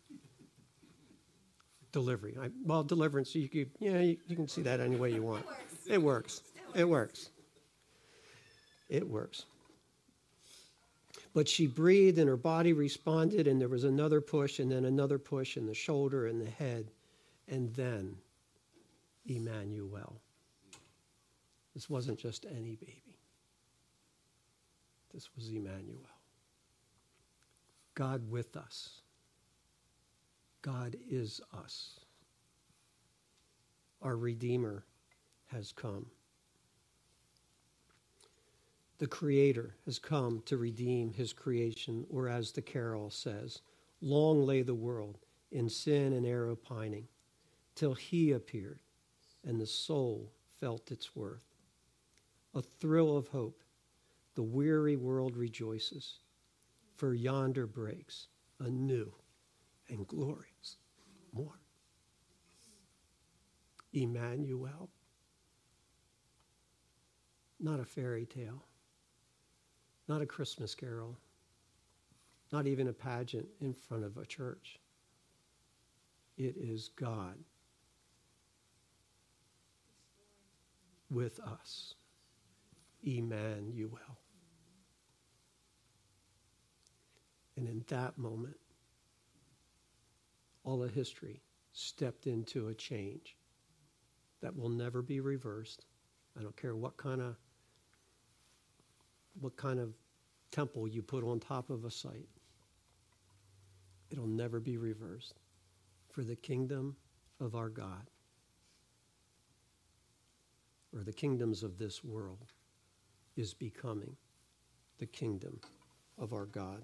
Delivery. I, well, deliverance, you could, yeah, you, you can see that any way you want. It works. It works. It works. But she breathed and her body responded, and there was another push and then another push in the shoulder and the head. And then Emmanuel. This wasn't just any baby. This was Emmanuel. God with us. God is us. Our Redeemer has come. The Creator has come to redeem his creation, or as the carol says, long lay the world in sin and error pining, till he appeared, and the soul felt its worth. A thrill of hope, the weary world rejoices, for yonder breaks a new and glorious morn. Emmanuel. Not a fairy tale, not a Christmas carol, not even a pageant in front of a church. It is God with us. Emmanuel. And in that moment, all of history stepped into a change that will never be reversed. I don't care what kind of what kind of temple you put on top of a site. It'll never be reversed. For the kingdom of our God, or the kingdoms of this world, is becoming the kingdom of our God.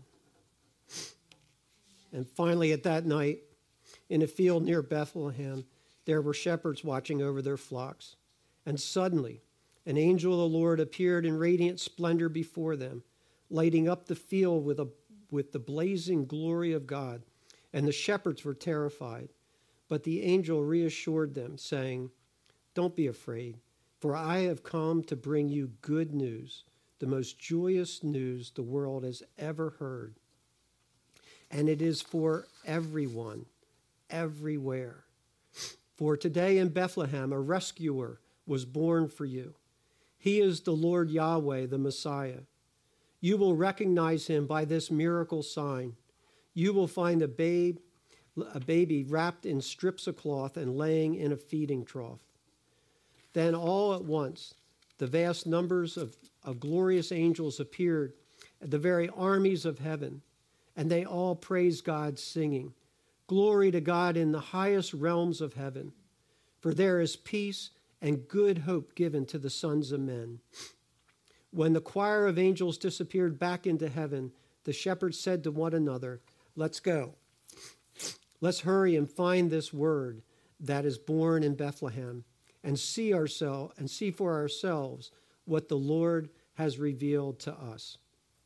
And finally, at that night, in a field near Bethlehem, there were shepherds watching over their flocks. And suddenly, an angel of the Lord appeared in radiant splendor before them, lighting up the field with, a, with the blazing glory of God. And the shepherds were terrified. But the angel reassured them, saying, "Don't be afraid, for I have come to bring you good news, the most joyous news the world has ever heard. And it is for everyone, everywhere. For today in Bethlehem, a rescuer was born for you. He is the Lord Yahweh, the Messiah. You will recognize him by this miracle sign. You will find a babe, a baby wrapped in strips of cloth and laying in a feeding trough." Then all at once, the vast numbers of, of glorious angels appeared, the very armies of heaven, and they all praised God, singing, "Glory to God in the highest realms of heaven, for there is peace and good hope given to the sons of men." When the choir of angels disappeared back into heaven, the shepherds said to one another, "Let's go. Let's hurry and find this word that is born in Bethlehem, and see ourselves and see for ourselves what the Lord has revealed to us."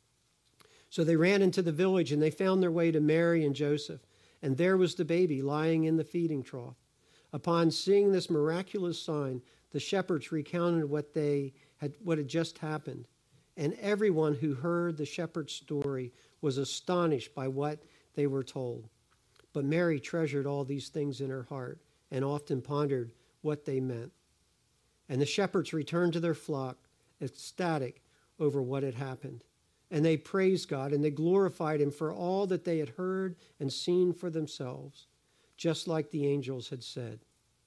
So they ran into the village, and they found their way to Mary and Joseph, and there was the baby lying in the feeding trough. Upon seeing this miraculous sign, the shepherds recounted what they had what had just happened, and everyone who heard the shepherd's story was astonished by what they were told. But Mary treasured all these things in her heart and often pondered what they meant. And the shepherds returned to their flock, ecstatic over what had happened. And they praised God, and they glorified him for all that they had heard and seen for themselves, just like the angels had said.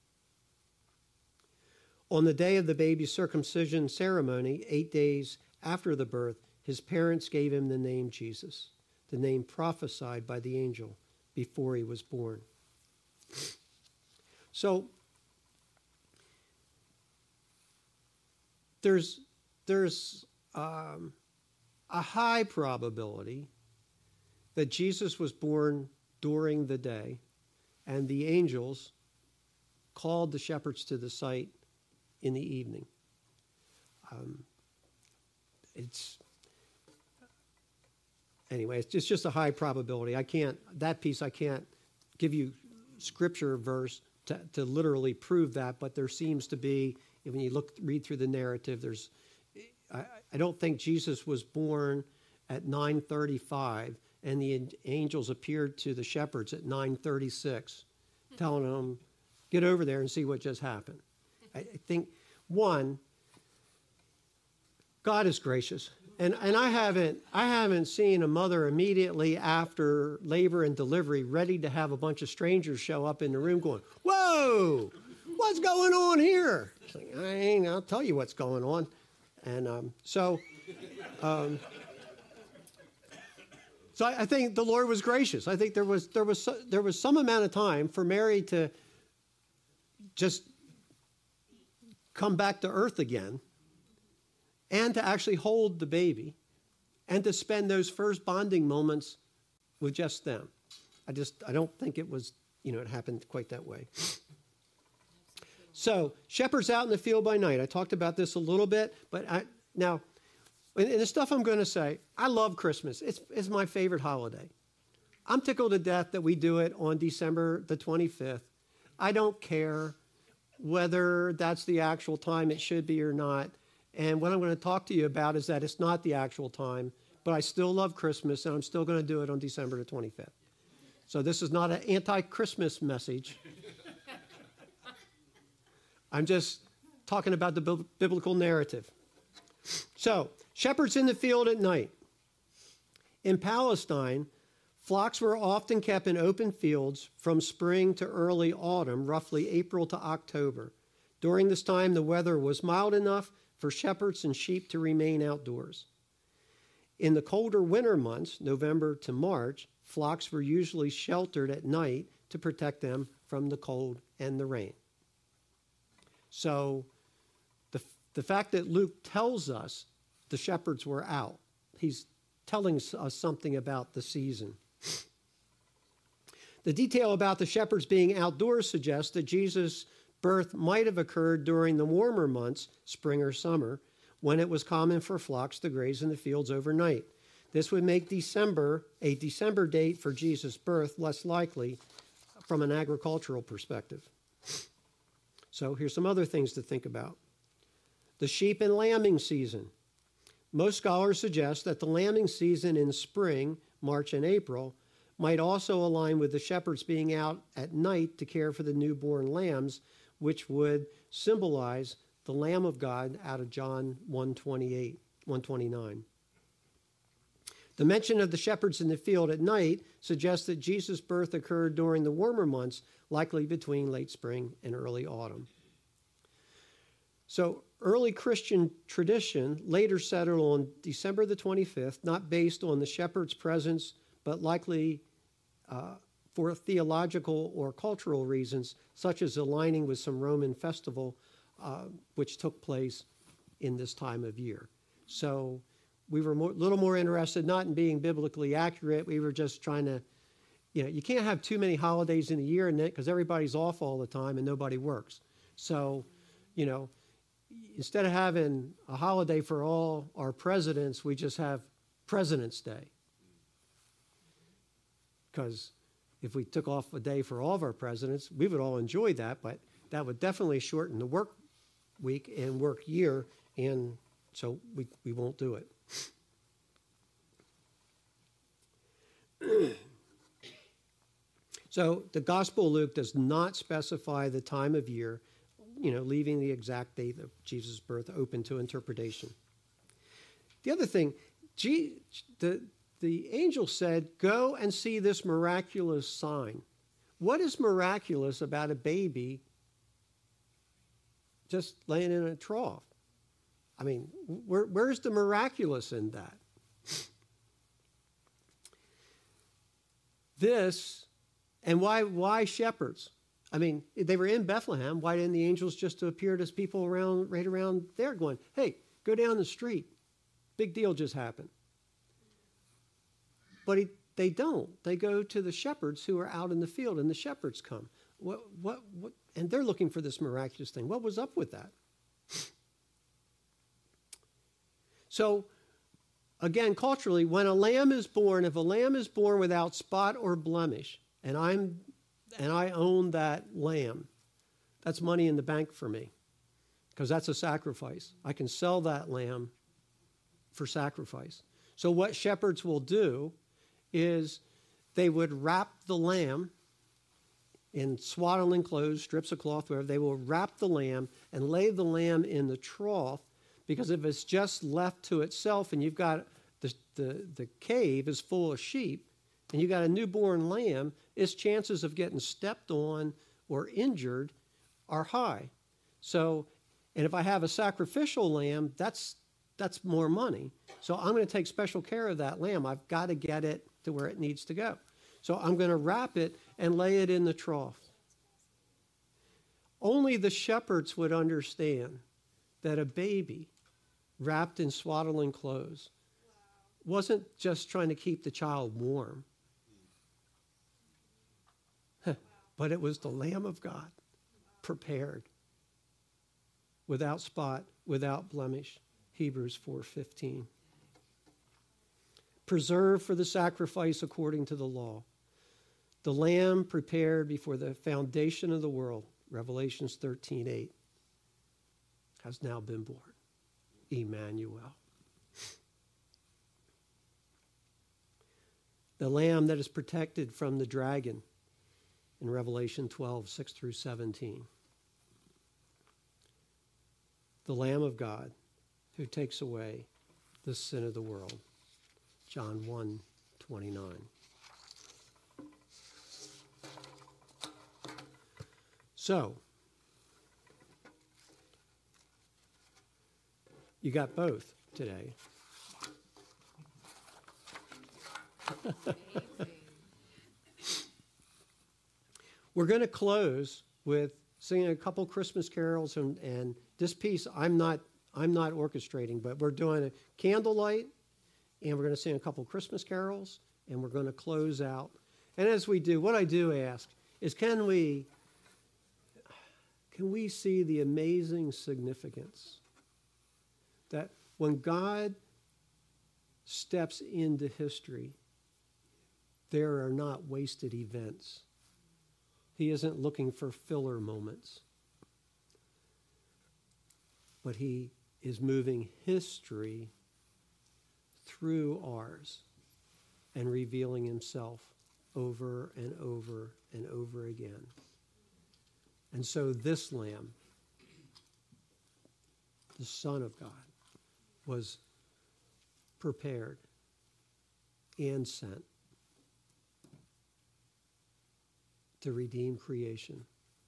On the day of the baby's circumcision ceremony, eight days after the birth, his parents gave him the name Jesus, the name prophesied by the angel before he was born. So, there's, there's um, a high probability that Jesus was born during the day, and the angels called the shepherds to the site in the evening. Um, it's anyway, it's just, just a high probability. I can't, that piece I can't give you scripture verse to, to literally prove that, but there seems to be, when you look, read through the narrative, there's, I, I don't think Jesus was born at nine thirty-five, and the angels appeared to the shepherds at nine thirty-six, telling them, get over there and see what just happened. I, I think, one, God is gracious. And and I haven't I haven't seen a mother immediately after labor and delivery ready to have a bunch of strangers show up in the room going, whoa, what's going on here? It's like, I ain't, I'll tell you what's going on. And um, so um, so I, I think the Lord was gracious. I think there was there was so, there was some amount of time for Mary to just come back to earth again, and to actually hold the baby, and to spend those first bonding moments with just them. I just, I don't think it was, you know, it happened quite that way. So, shepherds out in the field by night. I talked about this a little bit, but I, now, in the stuff I'm going to say, I love Christmas. It's, it's my favorite holiday. I'm tickled to death that we do it on December the twenty-fifth. I don't care whether that's the actual time it should be or not. And what I'm going to talk to you about is that it's not the actual time, but I still love Christmas, and I'm still going to do it on December the twenty-fifth. So this is not an anti-Christmas message. I'm just talking about the biblical narrative. So, shepherds in the field at night. In Palestine, flocks were often kept in open fields from spring to early autumn, roughly April to October. During this time, the weather was mild enough for shepherds and sheep to remain outdoors. In the colder winter months, November to March, flocks were usually sheltered at night to protect them from the cold and the rain. So the, the fact that Luke tells us the shepherds were out, he's telling us something about the season. The detail about the shepherds being outdoors suggests that Jesus' birth might have occurred during the warmer months, spring or summer, when it was common for flocks to graze in the fields overnight. This would make December, a December date for Jesus' birth, less likely from an agricultural perspective. So here's some other things to think about. The sheep and lambing season. Most scholars suggest that the lambing season in spring, March and April, might also align with the shepherds being out at night to care for the newborn lambs, which would symbolize the Lamb of God out of John one twenty-eight, one twenty-nine. The mention of the shepherds in the field at night suggests that Jesus' birth occurred during the warmer months, likely between late spring and early autumn. So early Christian tradition later settled on December the twenty-fifth, not based on the shepherd's presence, but likely uh, for theological or cultural reasons, such as aligning with some Roman festival, uh, which took place in this time of year. So we were a little more interested not in being biblically accurate. We were just trying to, you know, you can't have too many holidays in a year because everybody's off all the time and nobody works. So, you know, instead of having a holiday for all our presidents, we just have President's Day. Because if we took off a day for all of our presidents, we would all enjoy that, but that would definitely shorten the work week and work year, and so we, we won't do it. So the Gospel of Luke does not specify the time of year, you know, leaving the exact date of Jesus' birth open to interpretation. The other thing, G, the, the angel said, go and see this miraculous sign. What is miraculous about a baby just laying in a trough? I mean, where, where's the miraculous in that? This, and why why shepherds? I mean, they were in Bethlehem. Why didn't the angels just appear to people around, right around there going, hey, go down the street. Big deal just happened. But he, they don't. They go to the shepherds who are out in the field, and the shepherds come. What, what, what? And they're looking for this miraculous thing. What was up with that? So, again, culturally, when a lamb is born, if a lamb is born without spot or blemish, and I'm and I own that lamb, That's money in the bank for me, because that's a sacrifice. I can sell that lamb for sacrifice. So what shepherds will do is they would wrap the lamb in swaddling clothes, strips of cloth, whatever. They will wrap the lamb and lay the lamb in the trough, because if it's just left to itself and you've got the, the, the cave is full of sheep and you've got a newborn lamb, its chances of getting stepped on or injured are high. So, and if I have a sacrificial lamb, that's that's more money. So I'm going to take special care of that lamb. I've got to get it to where it needs to go. So I'm going to wrap it and lay it in the trough. Only the shepherds would understand that a baby wrapped in swaddling clothes wasn't just trying to keep the child warm, but it was the Lamb of God, prepared, without spot, without blemish. Hebrews four fifteen. Preserved for the sacrifice according to the law. The Lamb prepared before the foundation of the world, Revelations thirteen eight, has now been born. Emmanuel. The Lamb that is protected from the dragon in Revelation twelve six through seventeen. The Lamb of God who takes away the sin of the world. John one twenty-nine. So, you got both today. We're going to close with singing a couple Christmas carols, and, and this piece I'm not I'm not orchestrating, but we're doing a candlelight, and we're going to sing a couple Christmas carols, and we're going to close out. And as we do, what I do ask is, can we can we see the amazing significance that when God steps into history, there are not wasted events. He isn't looking for filler moments, but he is moving history through ours and revealing himself over and over and over again. And so this Lamb, the Son of God, was prepared and sent to redeem creation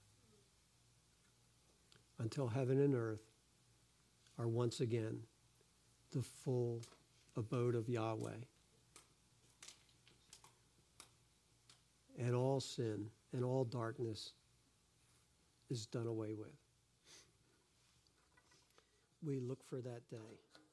until heaven and earth are once again the full abode of Yahweh, and all sin and all darkness is done away with. We look for that day.